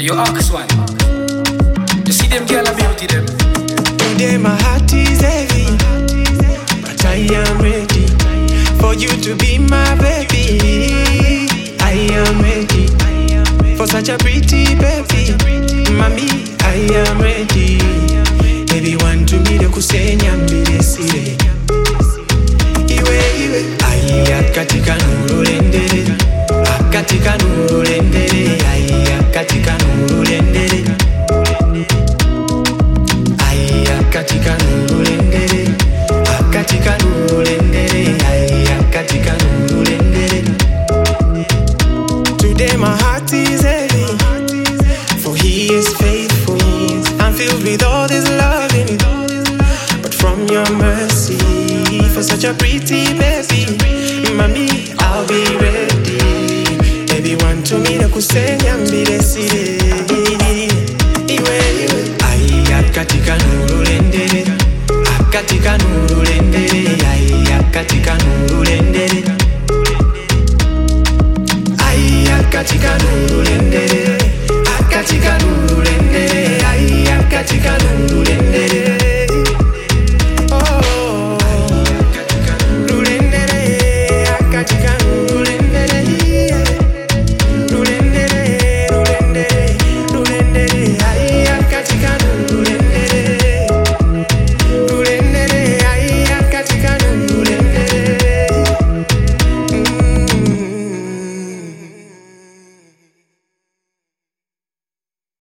you ask one. You see them girl a beauty them. Today my heart is heavy, but I am ready for you to be my baby. I am ready for such a pretty baby. Mami, I am ready. Baby, want to be the kusenya mbele sire. Iwe aya katika nuru lendere, akatika nuru lendere, aya katika nuru lendere, aya katika nuru lendere, akatika nuru lendere, aya katika nuru lendere. Today my heart is heavy, for he is faithful. I'm filled with all this loving, but from your mercy, for such a pretty baby, mami, I'll be ready. Baby, want to me na kusenya mbele sire.